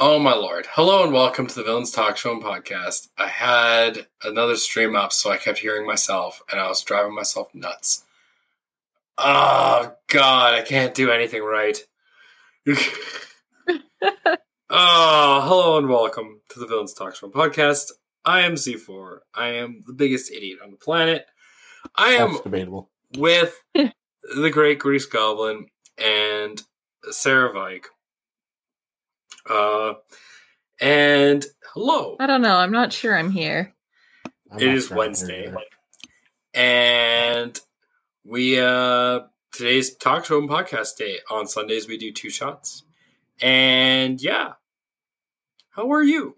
Oh my lord. Hello and welcome to the Villains Talk Show and Podcast. I had another stream up, so I kept hearing myself, and I was driving myself nuts. Oh god, I can't do anything right. Hello and welcome to the Villains Talk Show and Podcast. I am Z4. I am the biggest idiot on the planet. I am That's debatable. with the Great Grease Goblin and Sarah Vike. And hello. I don't know. I'm not sure I'm here. It is Wednesday. And we today's talk show and podcast day. On Sundays we do 2 shots. And yeah. How are you?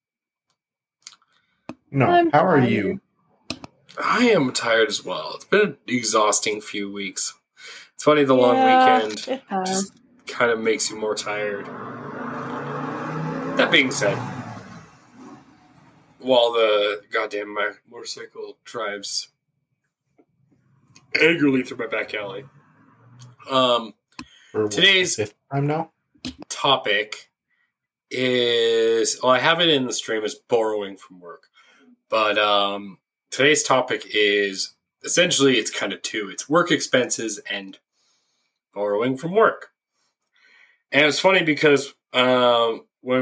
No, I'm how are tired. you? I am tired as well. It's been an exhausting few weeks. It's funny, the long weekend It has. just kind of makes you more tired. That being said, while the goddamn motorcycle drives angrily through my back alley, today's fifth time now. topic is, well, I have it in the stream as borrowing from work, but today's topic is essentially, it's kind of two. It's work expenses and borrowing from work. And it's funny because when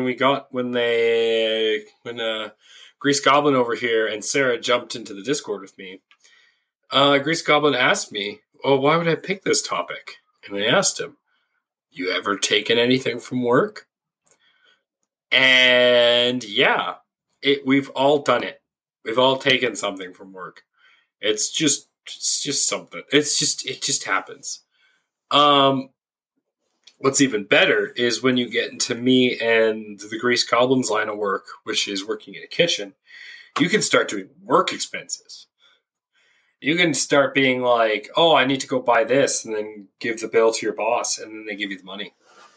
Grease Goblin over here and Sarah jumped into the Discord with me, Grease Goblin asked me, "Oh, why would I pick this topic?" And I asked him, "You ever taken anything from work?" And yeah, we've all done it. We've all taken something from work. It's just something. It just happens. What's even better is when you get into me and the Grease Goblin's line of work, which is working in a kitchen, you can start doing work expenses. You can start being like, "Oh, I need to go buy this," and then give the bill to your boss, and then they give you the money.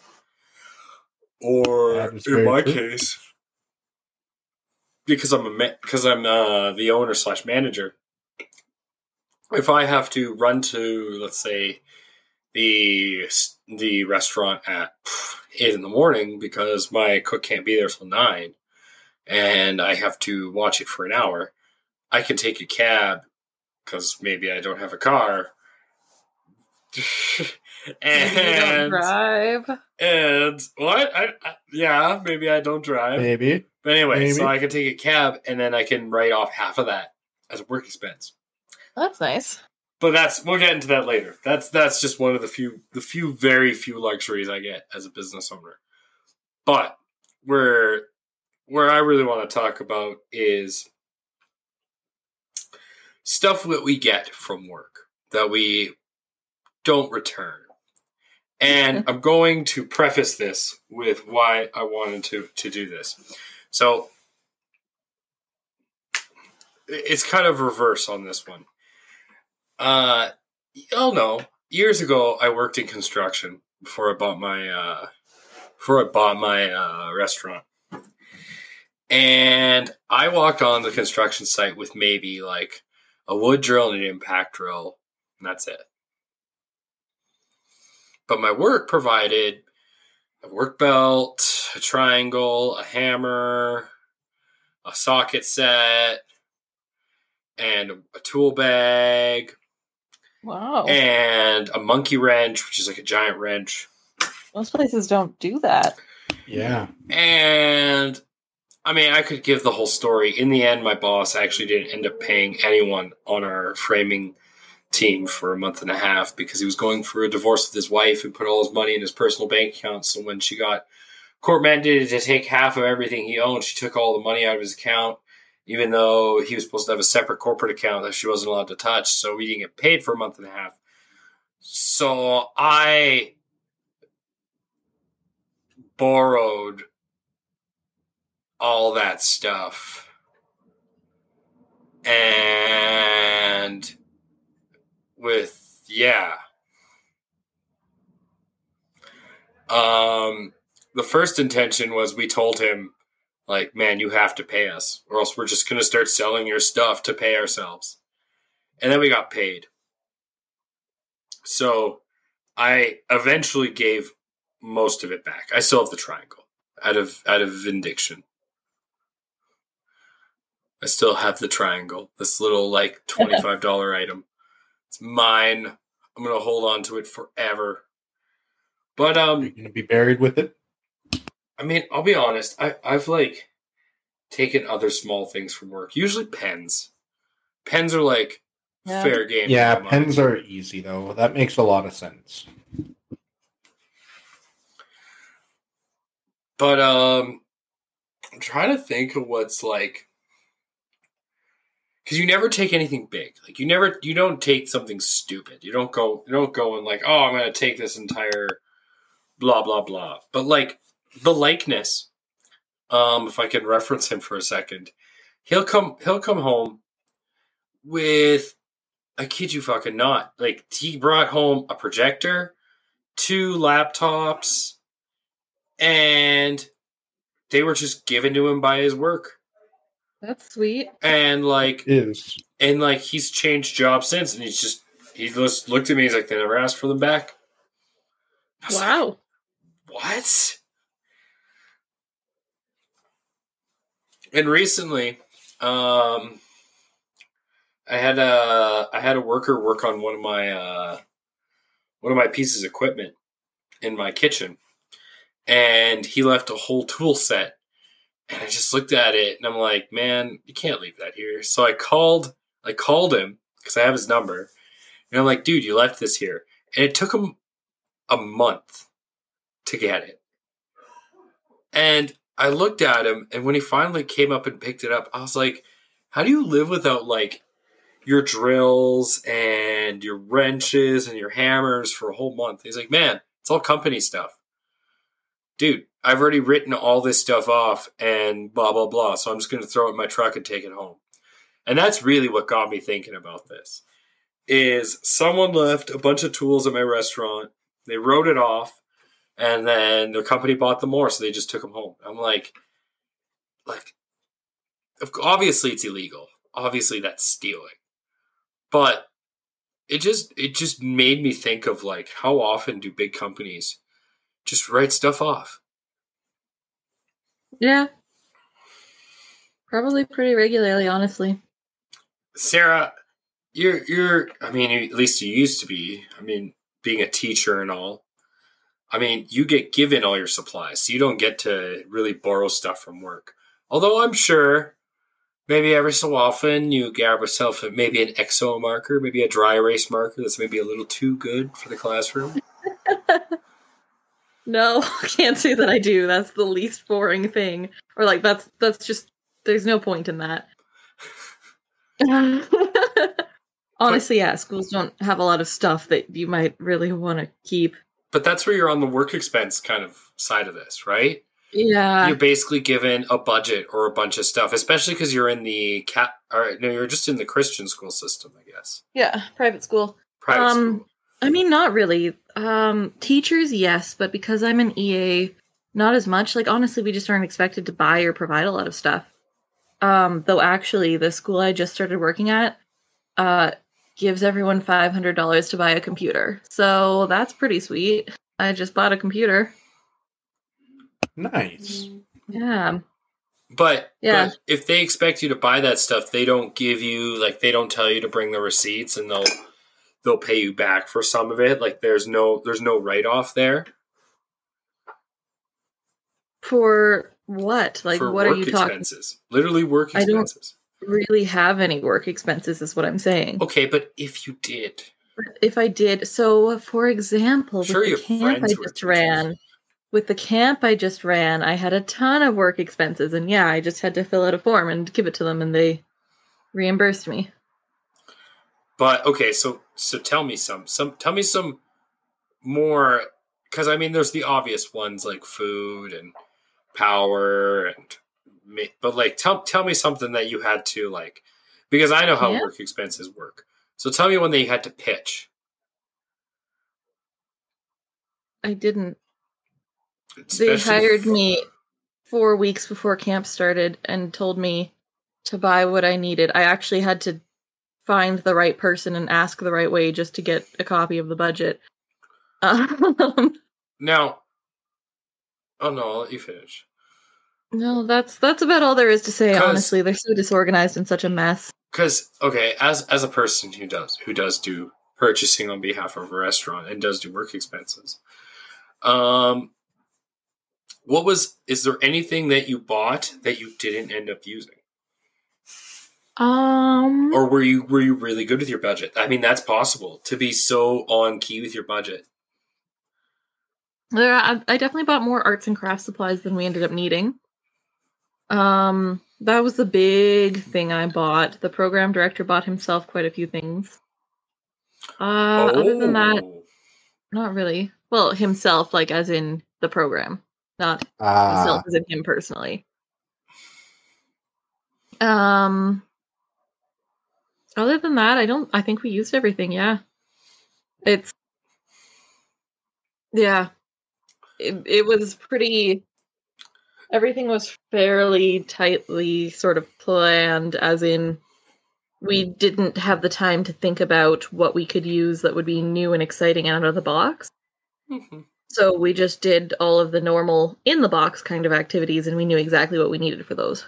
Or in my case, because I'm the owner / manager, if I have to run to, let's say, the restaurant at 8 in the morning because my cook can't be there till 9, and I have to watch it for an hour, I can take a cab because maybe I don't have a car. Maybe you don't drive. And what? Yeah, maybe I don't drive. Maybe. But anyway, Maybe. so I can take a cab and then I can write off half of that as a work expense. That's nice. But we'll get into that later. That's just one of the very few luxuries I get as a business owner. But where I really want to talk about is stuff that we get from work that we don't return. And I'm going to preface this with why I wanted to do this. So it's kind of reverse on this one. Y'all know, years ago I worked in construction before I bought my restaurant. And I walked on the construction site with maybe like a wood drill and an impact drill, and that's it. But my work provided a work belt, a triangle, a hammer, a socket set, and a tool bag. Wow. And a monkey wrench, which is like a giant wrench. Most places don't do that. Yeah. And I mean, I could give the whole story. In the end, my boss actually didn't end up paying anyone on our framing team for a month and a half because he was going through a divorce with his wife and put all his money in his personal bank account. So when she got court mandated to take half of everything he owned, she took all the money out of his account, even though he was supposed to have a separate corporate account that she wasn't allowed to touch. So we didn't get paid for a month and a half. So I borrowed all that stuff. And the first intention was we told him, like, "Man, you have to pay us, or else we're just going to start selling your stuff to pay ourselves." And then we got paid. So I eventually gave most of it back. I still have the triangle. out of Vindiction. I still have the triangle, this little like $25 item. It's mine. I'm gonna hold on to it forever. But You're gonna be buried with it. I mean, I'll be honest. I've like taken other small things from work. Usually pens. Pens are like fair game. Yeah, pens are easy though. That makes a lot of sense. But I'm trying to think of what's like, because you never take anything big. Like you don't take something stupid. You don't go and like, oh, I'm gonna take this entire blah blah blah. But like the likeness, if I can reference him for a second, he'll come home with, I kid you fucking not, like he brought home a projector, 2 laptops, and they were just given to him by his work. That's sweet. And like Is and like he's changed jobs since, and he just looked at me. He's like, they never asked for them back. Wow. Like, what? And recently, I had a worker work on one of my pieces of equipment in my kitchen, and he left a whole tool set. And I just looked at it, and I'm like, man, you can't leave that here. So I called him because I have his number, and I'm like, dude, you left this here, and it took him a month to get it. And I looked at him, and when he finally came up and picked it up, I was like, how do you live without like your drills and your wrenches and your hammers for a whole month? He's like, man, it's all company stuff. Dude, I've already written all this stuff off and blah, blah, blah. So I'm just going to throw it in my truck and take it home. And that's really what got me thinking about this. Is someone left a bunch of tools at my restaurant. They wrote it off. And then the company bought them more. So they just took them home. I'm like, obviously it's illegal. Obviously that's stealing. But it just made me think of like, how often do big companies just write stuff off? Yeah. Probably pretty regularly, honestly. Sarah, you're I mean, at least you used to be. I mean, being a teacher and all. I mean, you get given all your supplies, so you don't get to really borrow stuff from work. Although I'm sure maybe every so often you grab yourself maybe an EXO marker, maybe a dry erase marker that's maybe a little too good for the classroom. No, I can't say that I do. That's the least boring thing. Or like that's just, there's no point in that. Honestly, yeah, schools don't have a lot of stuff that you might really want to keep. But that's where you're on the work expense kind of side of this, right? Yeah. You're basically given a budget or a bunch of stuff, especially because you're in the you're just in the Christian school system, I guess. Yeah, private school. Private school. I mean, not really. Teachers, yes, but because I'm an EA, not as much. Like, honestly, we just aren't expected to buy or provide a lot of stuff. Though actually, the school I just started working at, gives everyone $500 to buy a computer. So that's pretty sweet. I just bought a computer. nice. Yeah. But if they expect you to buy that stuff, they don't give you, like, they don't tell you to bring the receipts, and they'll pay you back for some of it. Like, there's no write-off there. For what? Like, for what are work you talking? expenses. Literally work expenses. I don't really have any work expenses, is what I'm saying. Okay, but if you did. If I did, so for example, Sure, with the camp I just ran, I had a ton of work expenses, and yeah, I just had to fill out a form and give it to them, and they reimbursed me. But okay, so tell me some more, because I mean, there's the obvious ones like food and power, but like tell me something that you had to, like, because I know how work expenses work. So tell me one that you had to pitch. I didn't. They hired me 4 weeks before camp started and told me to buy what I needed. I actually had to find the right person and ask the right way just to get a copy of the budget. Now, oh no, I'll let you finish. No, that's about all there is to say. 'Cause- Honestly, they're so disorganized and such a mess. Because okay, as a person who does do purchasing on behalf of a restaurant and does do work expenses, is there anything that you bought that you didn't end up using? Or were you really good with your budget? I mean, that's possible to be so on key with your budget. I definitely bought more arts and crafts supplies than we ended up needing. That was the big thing I bought. The program director bought himself quite a few things. Other than that, not really. Well, himself, like as in the program, not himself as in him personally. Other than that, I think we used everything, yeah. It was pretty, everything was fairly tightly sort of planned, as in we didn't have the time to think about what we could use that would be new and exciting out of the box. Mm-hmm. So we just did all of the normal in the box kind of activities, and we knew exactly what we needed for those.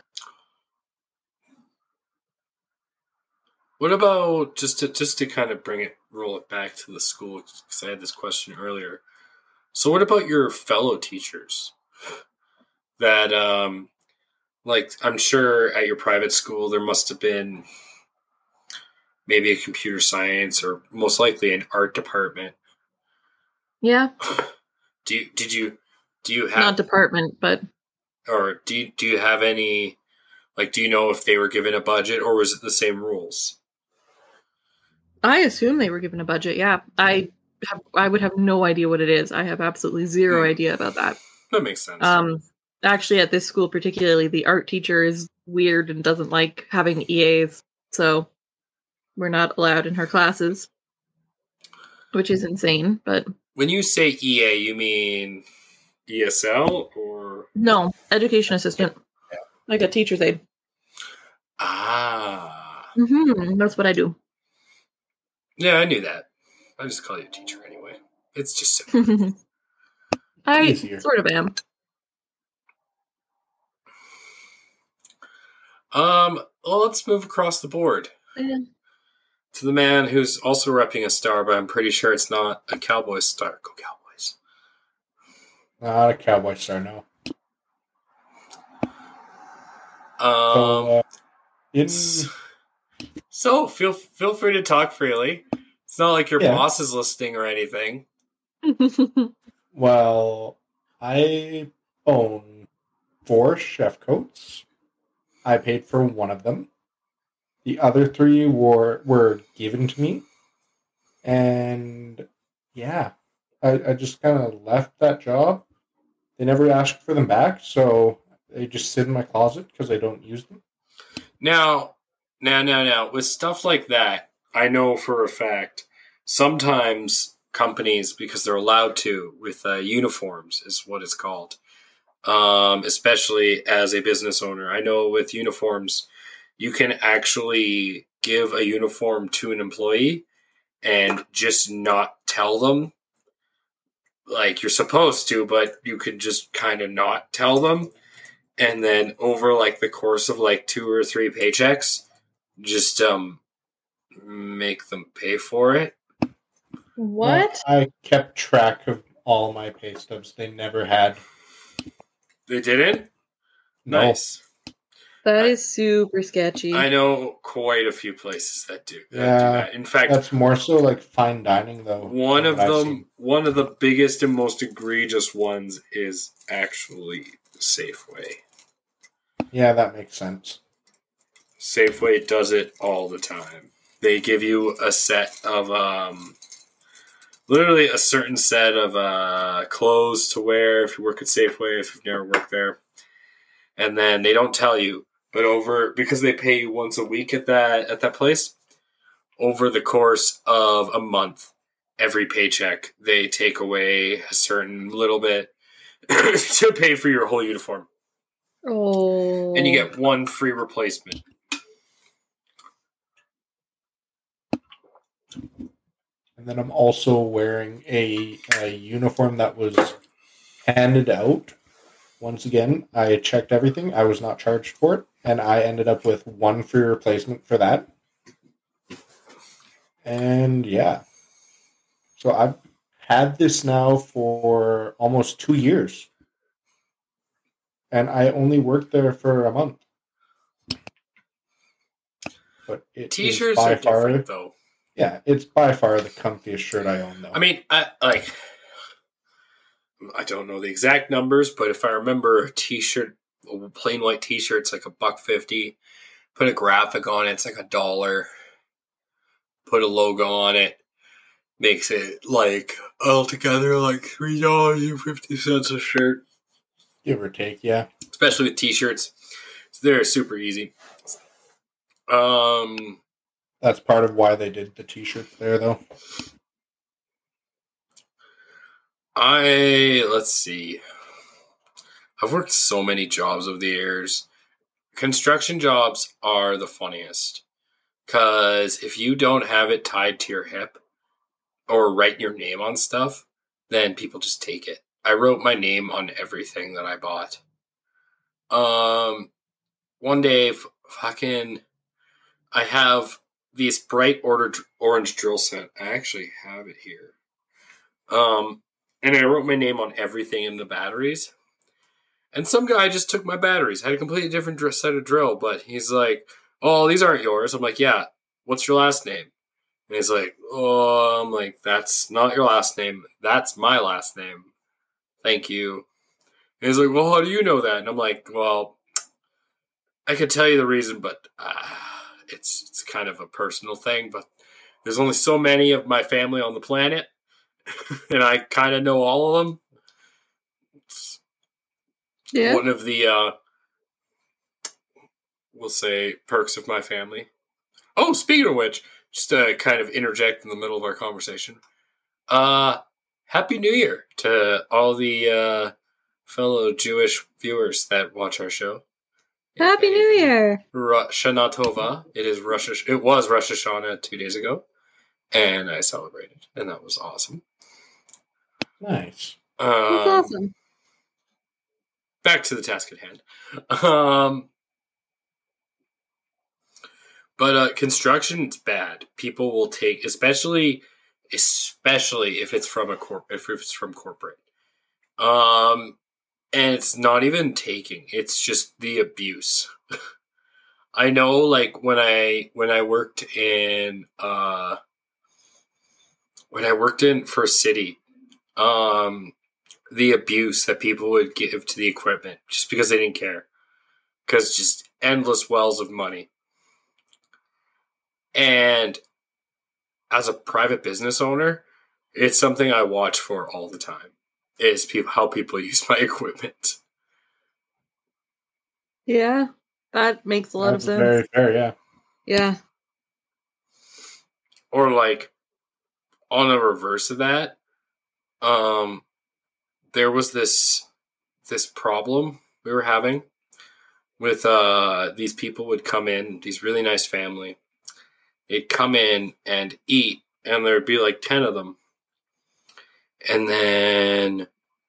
What about just to kind of roll it back to the school, because I had this question earlier. So what about your fellow teachers? That like I'm sure at your private school there must have been maybe a computer science or most likely an art department. Yeah. Do you have not department, but or do you have any, like, do you know if they were given a budget or was it the same rules? I assume they were given a budget. Yeah, I would have no idea what it is. I have absolutely zero idea about that. That makes sense. Actually, at this school particularly, the art teacher is weird and doesn't like having EAs, so we're not allowed in her classes, which is insane. But when you say EA, you mean ESL or no, education assistant, like a teacher's aide. That's what I do. Yeah, I knew that. I just call you a teacher anyway. It's just simple. I sort of am. Well, let's move across the board to the man who's also repping a star, but I'm pretty sure it's not a Cowboys star. Go Cowboys! Not a Cowboys star, no. So feel free to talk freely. It's not like your boss is listening or anything. Well, I own 4 chef coats. I paid for one of them. The other 3 were given to me. And yeah, I just kind of left that job. They never asked for them back, so they just sit in my closet because I don't use them. Now, with stuff like that, I know for a fact, sometimes companies, because they're allowed to, with uniforms is what it's called, especially as a business owner. I know with uniforms, you can actually give a uniform to an employee and just not tell them, like you're supposed to, but you could just kind of not tell them. And then over like the course of like 2 or 3 paychecks, just make them pay for it. What? I kept track of all my pay stubs. They never had. They didn't? No. Nice. That is super sketchy. I know quite a few places that do that. In fact, that's more so like fine dining, though. One of the biggest and most egregious ones is actually Safeway. Yeah, that makes sense. Safeway does it all the time. They give you a set of literally a certain set of clothes to wear if you work at Safeway, if you've never worked there. And then they don't tell you, but because they pay you once a week at that place, over the course of a month, every paycheck, they take away a certain little bit to pay for your whole uniform. Oh. And you get 1 free replacement. And then I'm also wearing a uniform that was handed out Once again, I checked everything. I was not charged for it, and I ended up with one free replacement for that. And yeah. So I've had this now for almost 2 years. And I only worked there for a month. But it T-shirts is by are different, far, though. yeah, it's by far the comfiest shirt I own, though. I mean, I don't know the exact numbers, but if I remember, a T-shirt, a plain white T-shirt's like $1.50. Put a graphic on it, it's like $1. Put a logo on it, makes it like altogether like $3.50 a shirt. Give or take, yeah. Especially with T-shirts, they're super easy. That's part of why they did the T-shirts there, though. Let's see. I've worked so many jobs over the years. Construction jobs are the funniest. Because if you don't have it tied to your hip or write your name on stuff, then people just take it. I wrote my name on everything that I bought. One day, I have this bright orange drill set. I actually have it here. And I wrote my name on everything in the batteries. And some guy just took my batteries. I had a completely different set of drill, but he's like, "Oh, these aren't yours." I'm like, "Yeah, what's your last name?" And he's like, "Oh," I'm like, "That's not your last name. That's my last name. Thank you." And he's like, "Well, how do you know that?" And I'm like, "Well, I could tell you the reason, but it's kind of a personal thing. But there's only so many of my family on the planet, and I kind of know all of them." Yeah. One of the, we'll say, perks of my family. Oh, speaking of which, just to kind of interject in the middle of our conversation. Happy New Year to all the fellow Jewish viewers that watch our show. Happy New Year! Shana Tova. It was Rosh Hashanah 2 days ago, and I celebrated, and that was awesome. Nice. That's awesome. Back to the task at hand. But construction's bad. People will take, especially if it's from corporate. And it's not even taking; it's just the abuse. I know, like when I worked in First City, the abuse that people would give to the equipment just because they didn't care, because just endless wells of money. And as a private business owner, it's something I watch for all the time, is how people use my equipment. Yeah, that makes a lot of That's sense. very fair, yeah. Yeah. Or like, on the reverse of that, there was this problem we were having with these people would come in, these really nice family. They'd come in and eat, and there'd be like 10 of them. And then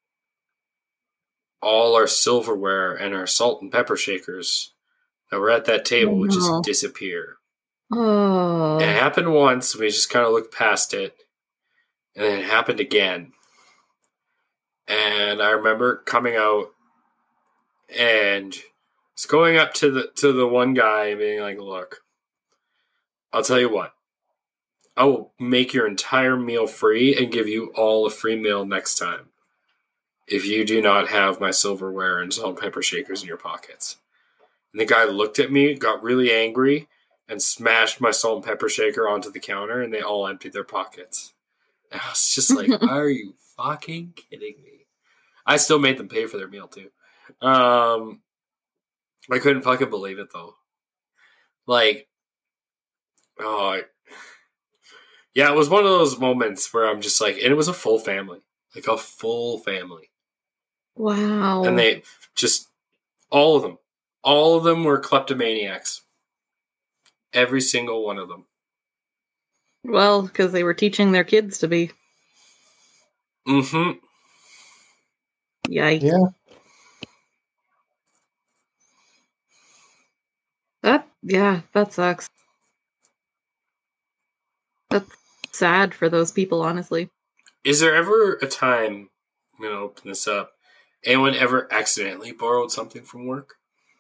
all our silverware and our salt and pepper shakers that were at that table would just disappear. Oh. And it happened once, we just kind of looked past it. And then it happened again. And I remember coming out and just going up to the one guy and being like, "Look, I'll tell you what. I will make your entire meal free and give you all a free meal next time if you do not have my silverware and salt and pepper shakers in your pockets." And the guy looked at me, got really angry, and smashed my salt and pepper shaker onto the counter, and they all emptied their pockets. And I was just like, "Are you fucking kidding me?" I still made them pay for their meal too. I couldn't fucking believe it though. Like, yeah, it was one of those moments where I'm just like, and it was a full family, like a full family. Wow. And they just, all of them were kleptomaniacs. Every single one of them. Well, because they were teaching their kids to be. Mm-hmm. Yikes. Yeah. Yeah, that sucks. That's sad for those people, honestly. Is there ever a time, I'm going to open this up, anyone ever accidentally borrowed something from work?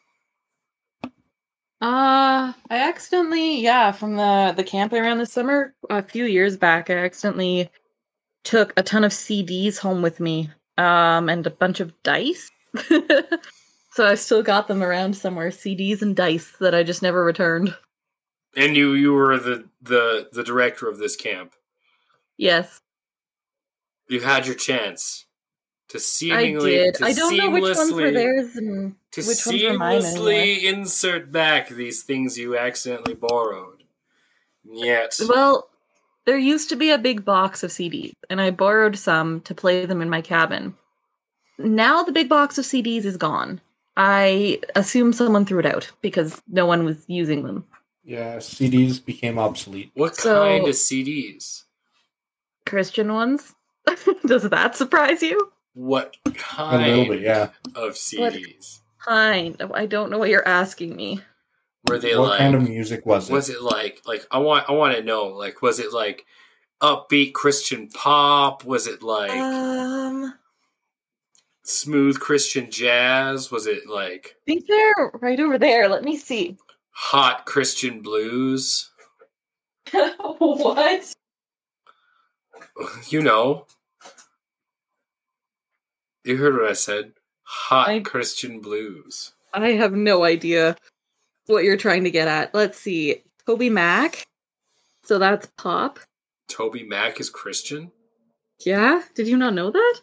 I accidentally, from the camp I ran this summer, a few years back, I accidentally took a ton of CDs home with me, and a bunch of dice. So I still got them around somewhere, CDs and dice that I just never returned. And you were the director of this camp. Yes. You had your chance to I did. to I don't know which ones were theirs and to which ones were mine anymore. seamlessly insert back these things you accidentally borrowed. Yet, Well, there used to be a big box of CDs, and I borrowed some to play them in my cabin. Now the big box of CDs is gone. I assume someone threw it out because no one was using them. Yeah, CDs became obsolete. what So- kind of CDs? Christian ones? Does that surprise you? What A kind little bit, yeah. of CDs? Kind. I don't know what you're asking me. Were they What like? kind of music was it? Was it like I want to know, like, was it like upbeat Christian pop? Was it like smooth Christian jazz? Was it like I think they're right over there. Let me see. hot Christian blues? What? You know. You heard what I said. Hot Christian blues. I have no idea what you're trying to get at. Let's see. Toby Mac. So that's pop. Toby Mac is Christian? Yeah? Did you not know that?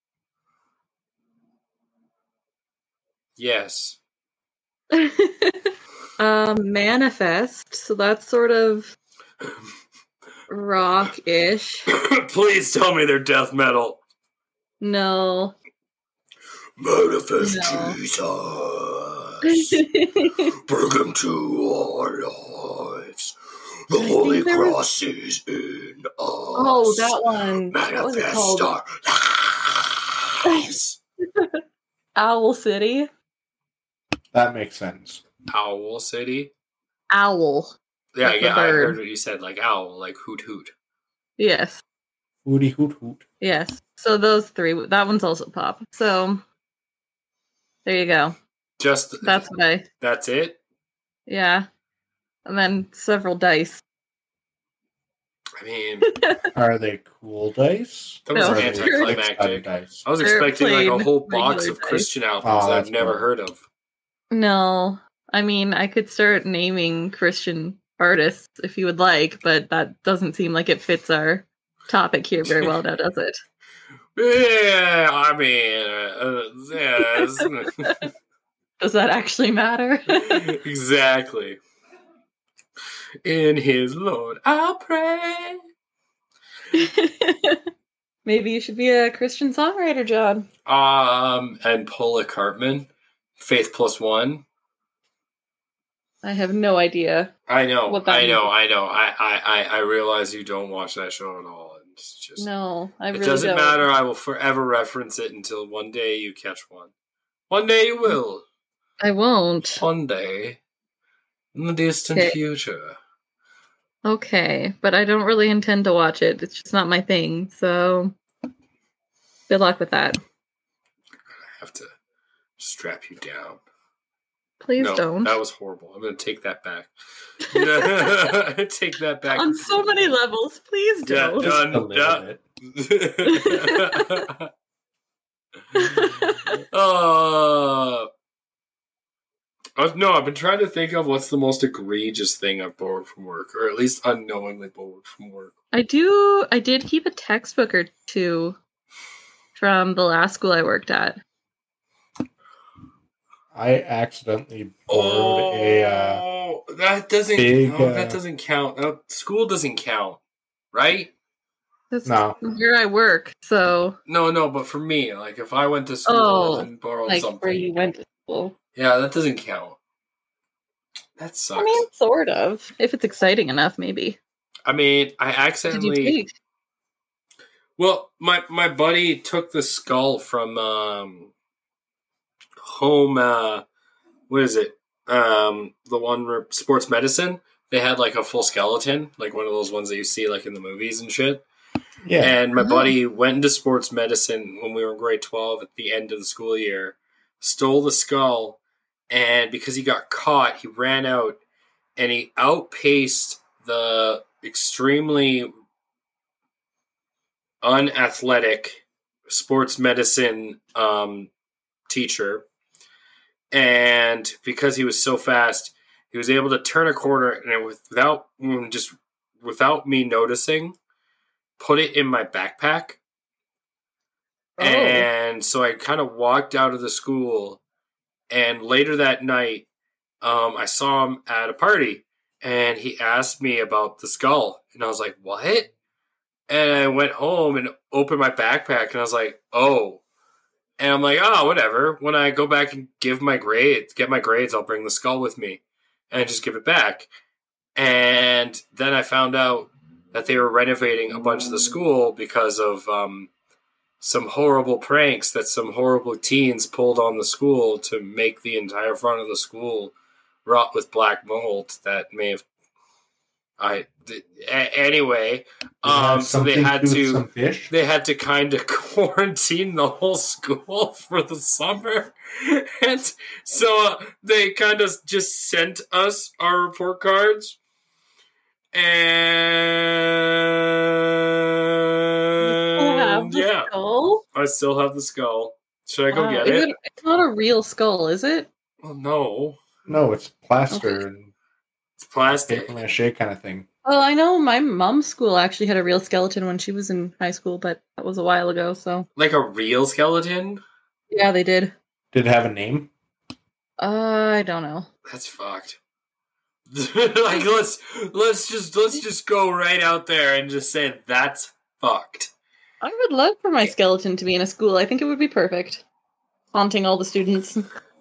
Yes. Manifest. So that's sort of rock-ish. Please tell me they're death metal. No. Manifest No. Jesus. Bring him to our lives. The Holy Cross is in us. Oh, that one. What was it Manifest called? our lives. Owl City? That makes sense. Owl City? Owl. Yeah, Like the yeah, I bird. heard what you said, like owl, like hoot hoot. Yes. Hooty hoot hoot. Yes. So those three. That one's also pop. So there you go. Just That's what I. that's it? Yeah. And then several dice. I mean, Are they cool dice? that was No. Or are they anticlimactic. exotic dice? I was They're expecting like a plain whole box regular of dice. Christian albums Oh, that I've that's never cool. heard of. No. I mean, I could start naming Christian artists if you would like, but that doesn't seem like it fits our topic here very well now, does it? Yeah, I mean, yeah, Does that actually matter? exactly. In His Lord, I'll pray. Maybe you should be a Christian songwriter, John. And Paula Cartman, Faith Plus One. I have no idea. I know, What that I know, means. I know. I realize you don't watch that show at all. It's just No, I it really doesn't don't. matter. I will forever reference it until one day you catch one. One day you will. I won't. One day, in the distant Okay. future. Okay, but I don't really intend to watch it. It's just not my thing. So, good luck with that. I have to strap you down. Please No, don't. that was horrible. I'm going to take that back. Take that back. On so many levels, please Yeah, don't. Just Done, a little done. bit. No, I've been trying to think of what's the most egregious thing I've borrowed from work, or at least unknowingly borrowed from work. I did keep a textbook or two from the last school I worked at. I accidentally borrowed that doesn't. big, that doesn't count. School doesn't count, right? That's No. where I work, so No, but for me, like if I went to school Oh, and borrowed like something, where you went to school. yeah, that doesn't count. That sucks. I mean, sort of. If it's exciting enough, maybe. I What did you accidentally. take? Well, my buddy took the skull from home. What is it? the one where sports medicine, they had like a full skeleton, like one of those ones that you see like in the movies and shit. Yeah. And my buddy went into sports medicine when we were in grade 12 at the end of the school year, stole the skull, and because he got caught, he ran out and he outpaced the extremely unathletic sports medicine teacher. And because he was so fast, he was able to turn a corner and without me noticing, put it in my backpack. Oh. And so I kind of walked out of the school, and later that night, I saw him at a party, and he asked me about the skull, and I was like, what? And I went home and opened my backpack, and I was like, oh. And I'm like, oh, whatever. When I go back and get my grades, I'll bring the skull with me and just give it back. And then I found out that they were renovating a bunch of the school because of some horrible pranks that some horrible teens pulled on the school to make the entire front of the school rot with black mold that may have... Anyway, so they had to kind of quarantine the whole school for the summer, and so they kind of just sent us our report cards, and yeah, skull? I still have the skull. Should I go get it? It's not a real skull, is it? Well, no. No, it's plaster and it's plastic, paper mache kind of thing. Well, I know my mom's school actually had a real skeleton when she was in high school, but that was a while ago, so... Like a real skeleton? Yeah, they did. Did it have a name? I don't know. That's fucked. Like, let's just go right out there and just say that's fucked. I would love for my skeleton to be in a school. I think it would be perfect. Haunting all the students.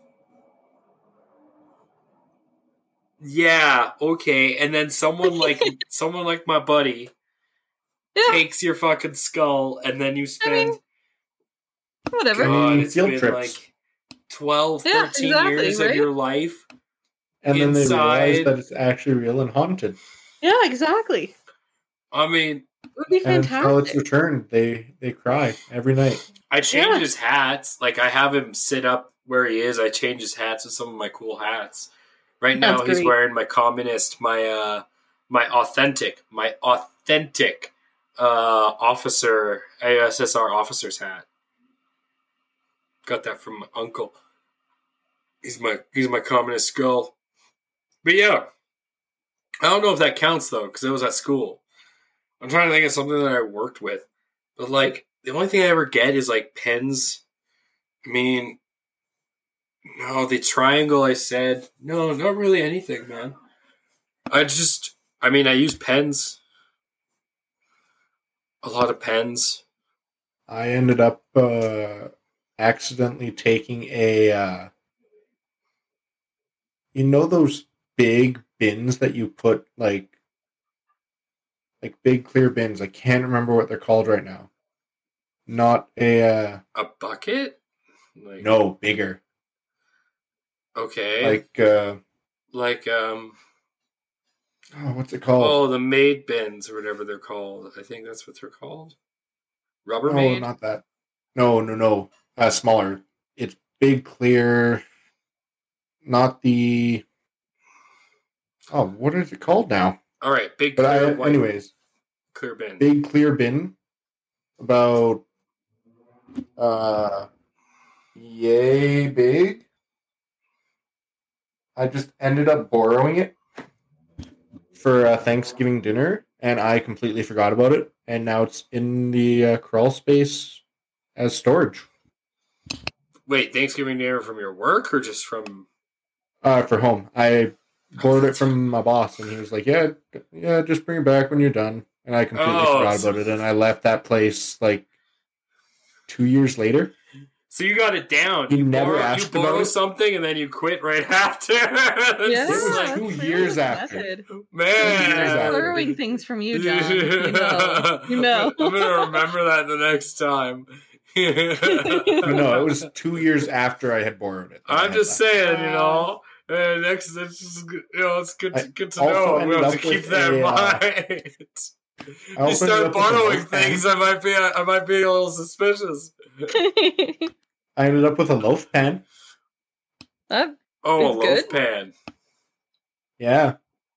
Yeah, okay. And then someone like my buddy takes your fucking skull, and then you spend whatever. God, it's field been trips. like 12, 13 years of your life. And then they realize that it's actually real and haunted. Yeah, exactly. I mean, it would be fantastic. And until it's returned, they cry every night. I change his hats. Like, I have him sit up where he is. I change his hats with some of my cool hats. Right now, he's wearing my communist, my authentic officer, ASSR officer's hat. Got that from my uncle. He's my communist skull. But yeah, I don't know if that counts though, because it was at school. I'm trying to think of something that I worked with, but like the only thing I ever get is like pens. I mean, no, the triangle. I said no, not really anything, man. I use pens. A lot of pens. I ended up accidentally taking a. You know those big bins that you put like big clear bins. I can't remember what they're called right now. Not a bucket? No, bigger. Okay. what's it called? Oh, the maid bins or whatever they're called. I think that's what they're called. Rubbermaid? No, not that. No. Smaller. It's big clear. Not the. Oh, what is it called now? All right, big clear. Anyways, clear bin. Big clear bin. About yay big. I just ended up borrowing it for Thanksgiving dinner, and I completely forgot about it. And now it's in the crawl space as storage. Wait, Thanksgiving dinner from your work or just from? For home. I borrowed it from my boss, and he was like, "Yeah, just bring it back when you're done." And I completely forgot about it, and I left that place like 2 years later. So you got it down. You never asked about it? You borrow something and then you quit right after. Yeah, it was like 2 years after. Man, borrowing things from you, John. You know. I'm gonna remember that the next time. No, it was 2 years after I had borrowed it. I'm just saying, Next, it's just, it's good to also know. I'm going to ended have to up keep with that in a, mind. I You also ended start up with a borrowing loaf pen. things, I might be a little suspicious. I ended up with a loaf pen. That Oh, a is loaf good. pan. Yeah.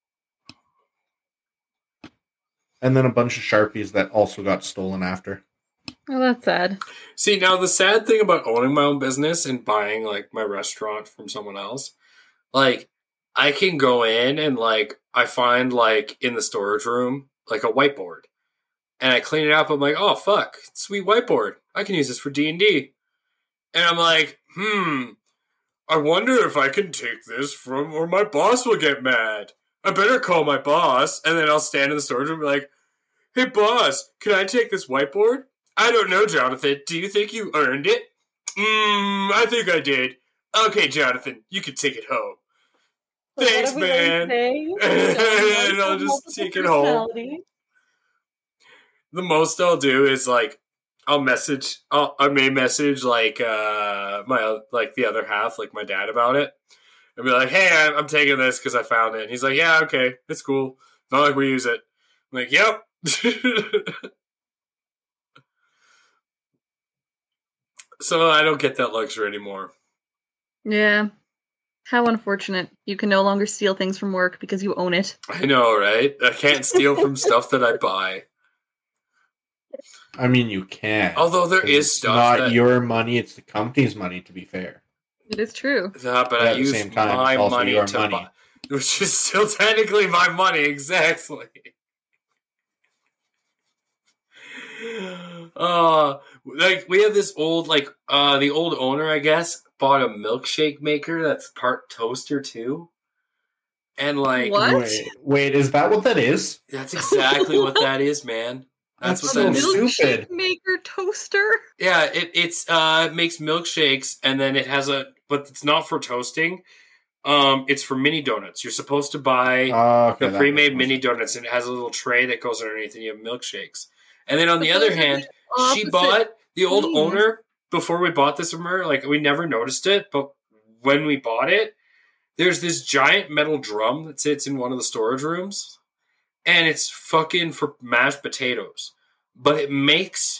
And then a bunch of Sharpies that also got stolen after. Oh, that's sad. See, now the sad thing about owning my own business and buying like my restaurant from someone else, like I can go in and like I find like in the storage room like a whiteboard, and I clean it up. I'm like, oh fuck, sweet whiteboard. I can use this for D&D. And I'm like, I wonder if I can take this from, or my boss will get mad. I better call my boss, and then I'll stand in the storage room and be like, hey boss, can I take this whiteboard? I don't know, Jonathan. Do you think you earned it? I think I did. Okay, Jonathan, you can take it home. So Thanks, what have we learned man. today? And I'll Don't just multiple take it home. personality. The most I'll do is like I may message like my like the other half, like my dad, about it, and be like, "Hey, I'm taking this because I found it." And he's like, "Yeah, okay, it's cool. Not like we use it." I'm like, "Yep." So I don't get that luxury anymore. Yeah. How unfortunate. You can no longer steal things from work because you own it. I know, right? I can't steal from stuff that I buy. I mean, you can. Although there 'cause is it's stuff not that your money; it's the company's money. To be fair, It is true. but But I at the use same time, my it's also money your to money. buy, which is still technically my money, exactly. Like we have this old, like the old owner, I guess, bought a milkshake maker that's part toaster too, and like What? Wait, is that what that is? that's exactly what that is, man. That's That's what A that so is. stupid. milkshake maker toaster? Yeah, it makes milkshakes, and then it has but it's not for toasting. It's for mini donuts. You're supposed to buy Okay, the that pre-made makes mini more sense. donuts, and it has a little tray that goes underneath, and you have milkshakes. And then on the But other those are hand, the she opposite bought the old things. owner before we bought this from her. Like we never noticed it, but when we bought it, there's this giant metal drum that sits in one of the storage rooms, and it's fucking for mashed potatoes. But it makes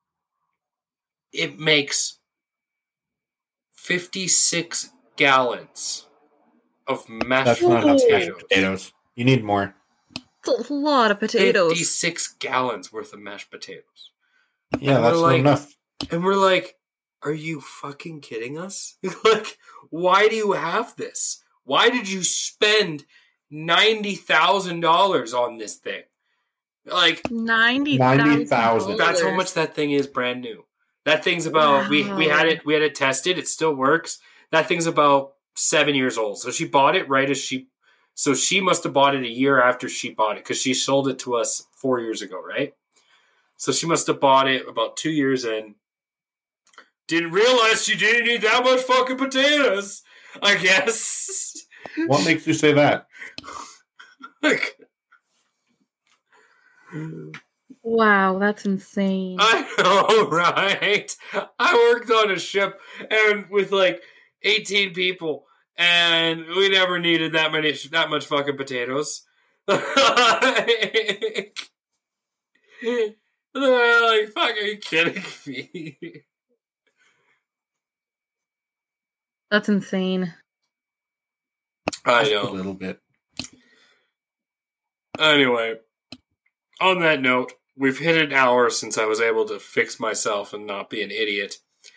56 gallons of mashed That's not enough mashed potatoes. potatoes. You need more. It's a lot of potatoes. 56 gallons worth of mashed potatoes. Yeah, And that's we're not like- enough. And we're like, are you fucking kidding us? Like, why do you have this? Why did you spend $90,000 on this thing? Like, $90,000. that's how much that thing is brand new. That thing's about we had it tested, it still works. That thing's about 7 years old. So she bought it right as she must have bought it a year after she bought it, because she sold it to us 4 years ago, right? So she must have bought it about 2 years in. Didn't realize she didn't need that much fucking potatoes, I guess. What makes you say that? Like, Wow, that's insane. I know, right? I worked on a ship and with like 18 people, and we never needed that much fucking potatoes. They're like, fuck, are you kidding me? That's insane. I Just a know. little bit. Anyway, on that note, we've hit an hour since I was able to fix myself and not be an idiot.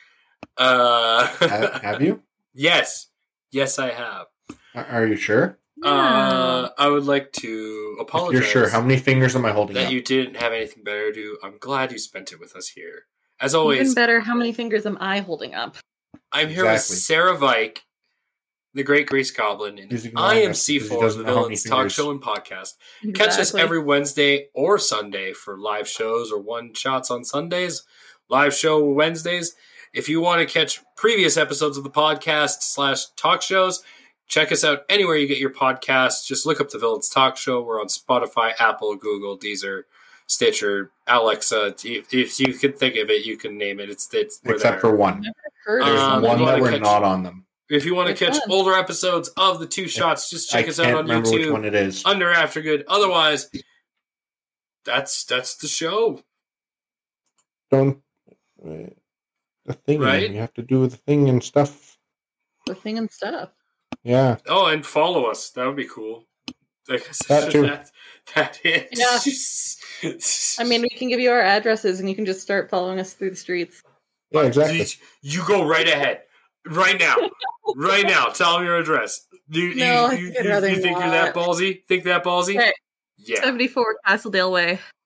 Have you? Yes. Yes, I have. Are you sure? I would like to apologize. If you're sure, how many fingers am I holding that up? you didn't have anything better to do. I'm glad you spent it with us here. As always, Even better, how many fingers am I holding up? I'm here with Exactly. Sarah Vike, the Great Grease Goblin, and He's ignoring I am us because he C4, doesn't the know how many Villains Talk fingers. Show and Podcast. Catch us Exactly. every Wednesday or Sunday for live shows or one-shots on Sundays, live show Wednesdays. If you want to catch previous episodes of the podcast / talk shows, check us out anywhere you get your podcasts. Just look up the Villains Talk Show. We're on Spotify, Apple, Google, Deezer, Stitcher, Alexa. If you can think of it, you can name it. It's we're Except there. for one. Heard There's of Um, somebody. one you that wanna we're catch- not on them. If you want to It's catch fun. older episodes of the Two Shots, just check I us out can't on remember which one YouTube it is. under After Good. Otherwise, that's the show. Don't the thing. Right? You have to do the thing and stuff. The thing and stuff. Yeah. Oh, and follow us. That would be cool. Like I said, That too. that is. I mean, we can give you our addresses and you can just start following us through the streets. Yeah, exactly. You go right ahead. Right now. Right now. Tell them your address. You No, I think think I'd rather you're that not. ballsy? Think that ballsy? Okay. Yeah. 74 Castledale Way.